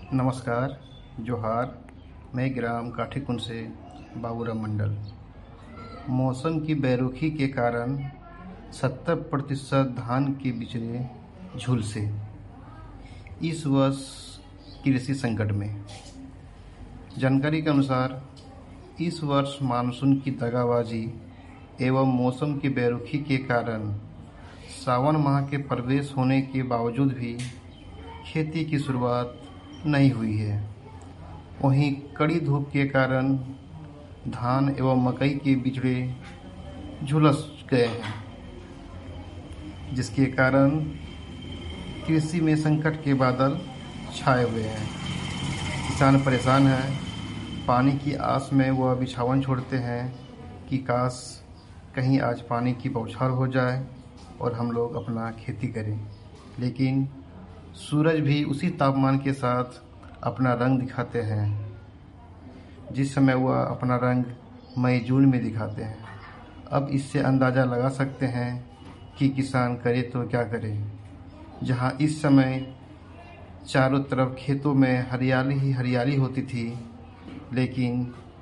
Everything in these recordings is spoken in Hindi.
नमस्कार, जोहार। मैं ग्राम काठीकुंड से बाबूराम मंडल। मौसम की बेरुखी के कारण 70% धान के बिचड़े झुलसे। इस वर्ष कृषि संकट में। जानकारी के अनुसार इस वर्ष मानसून की दगाबाजी एवं मौसम की बेरुखी के कारण सावन माह के प्रवेश होने के बावजूद भी खेती की शुरुआत नहीं हुई है। वहीं कड़ी धूप के कारण धान एवं मकई के बिचड़े झुलस गए हैं, जिसके कारण कृषि में संकट के बादल छाए हुए हैं। किसान परेशान हैं। पानी की आस में वह बिछावन छोड़ते हैं कि काश कहीं आज पानी की बौछार हो जाए और हम लोग अपना खेती करें, लेकिन सूरज भी उसी तापमान के साथ अपना रंग दिखाते हैं जिस समय वह अपना रंग मई जून में दिखाते हैं। अब इससे अंदाज़ा लगा सकते हैं कि किसान करे तो क्या करे। जहां इस समय चारों तरफ खेतों में हरियाली ही हरियाली होती थी, लेकिन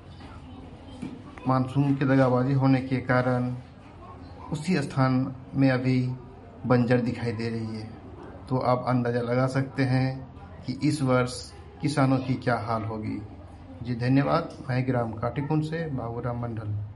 मानसून की दगाबाजी होने के कारण उसी स्थान में अभी बंजर दिखाई दे रही है। तो आप अंदाज़ा लगा सकते हैं कि इस वर्ष किसानों की क्या हाल होगी। जी धन्यवाद। मैं ग्राम काठीकुंड से बाबूराम मंडल।